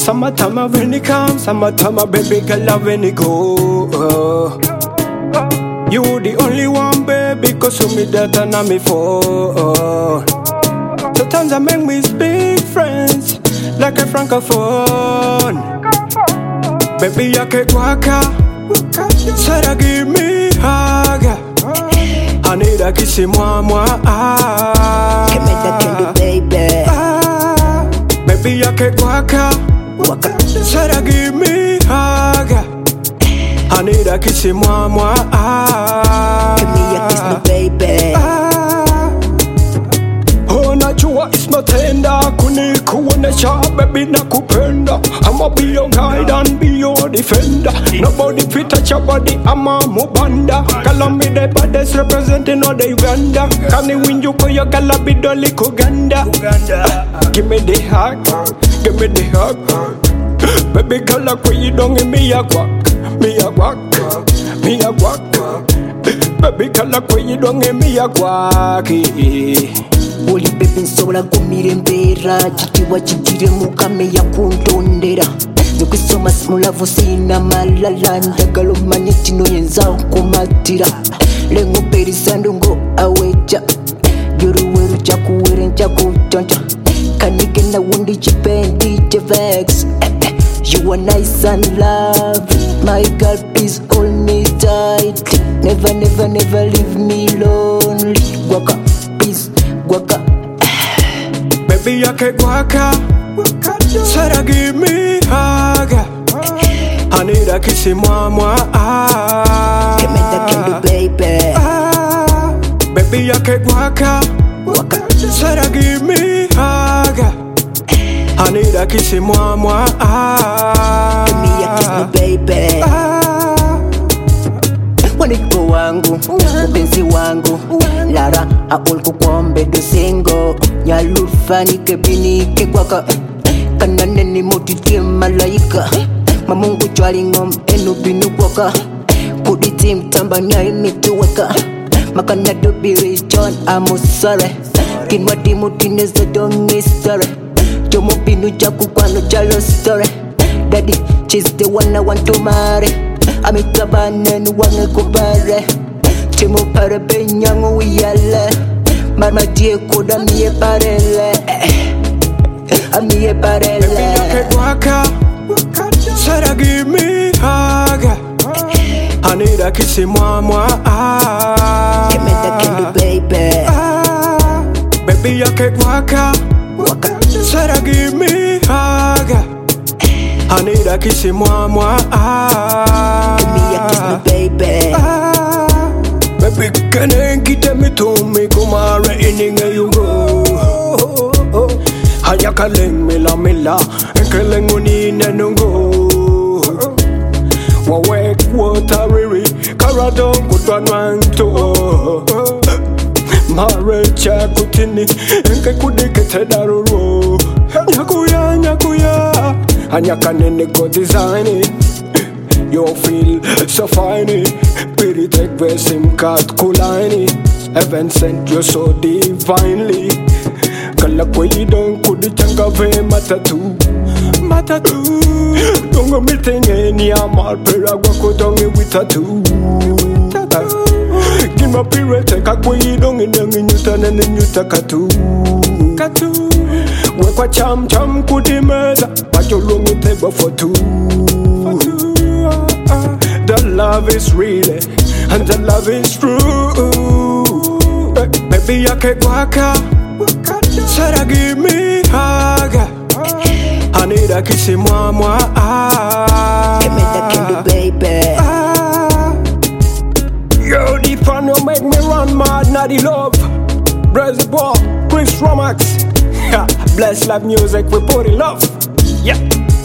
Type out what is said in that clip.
Summertime when it comes, summertime baby girl when it go. You the only one baby, cause you me that and I'm me for. Sometimes I make me speak French like a francophone. Baby I can't walk out, said I give me hug. I need a kiss in moi. Give me that candle, baby. Baby, I can't walk out. Said I give me hug. I need a kiss in moi. Give me a kiss, no baby. Oh, najua is my tender. Kunikuonesha, baby, nakupenda. I'ma be your guide and be your defender. Nobody fit touch your body, I'm a mubanda. Call me the baddest representing all the Uganda. Can you win you for your gala be dolly Kuganda? Give me the hug, give me the hug. Baby girl, like when you don't give me a guac, me a guac, me a guac. Baby girl, like when you don't give me a guac. Oli baby nsobola kumirembera chitiwa chitire mukame ya kuntondera nyokusoma simulavu sina malala ndagala omanye kino yenza okumatira lengo perisa ndongo aweja yoruweru chakuwere nchakuchoncha kanigenda wundi chipendi chevex. You are nice and lovely, my girl, please hold me tight. Never, never, never leave me lonely. Waka, please, waka. Baby, I can't waka. Said I give me hug. I need a kiss in moi. Give me that candle, baby. Baby, I can't waka. Said I give me hug. I need a kiss in moi. Give me a kiss, no baby. Waniko wangu, upenzi wangu Lara, aulku kwambe dosengo Nyalufani kebinike kwaka Kanane ni motitie malaika Mamungu chwali ngom enu binu kwaka Kuditi mtamba nyai mituweka Makana dobiri John amusare Kinwa timu tineza dongi story Jomo binu jaku kwano jalo story Daddy, she's the one I want to marry Amikabane nuwange kubare Timu pare benyangu wiyale Mama die koda miye parele Amiye parele Baby, I can't waka. Said I give me hug. I need a kiss in moi. Give me that candle, baby. Baby, I can't waka. Said I give me hug. I need a kiss in moi. Give me a kiss, no baby. Baby, can you get me to me? Come on, anywhere you go. Haya kaleng mila, kaleng unine nungo. Wawek wateriri, karadon kutwanwanto. Marecha kutini, enke kudikete daruro. Nyakuya. Hanya kanene go design it. You feel so fine. Pity take the SIM card kulani. Heaven sent you so divinely. Kala kwe don't kudi changa ve matatu. Dongo mitenge ni amal pera wako donge witatu. Gima pirete kakwe donge nangi nyuta nene nyuta katu. Wekwa cham kudi meza. But you long it table for two. The love is real and the love is true. Baby, I can't waka. Said I give me hug. I need a kiss in moi. Give me that candle, baby. Yo, the fun you make me run mad, not the love. Reservoir, Chris Romax. Bless live music, we put in love. Yeah.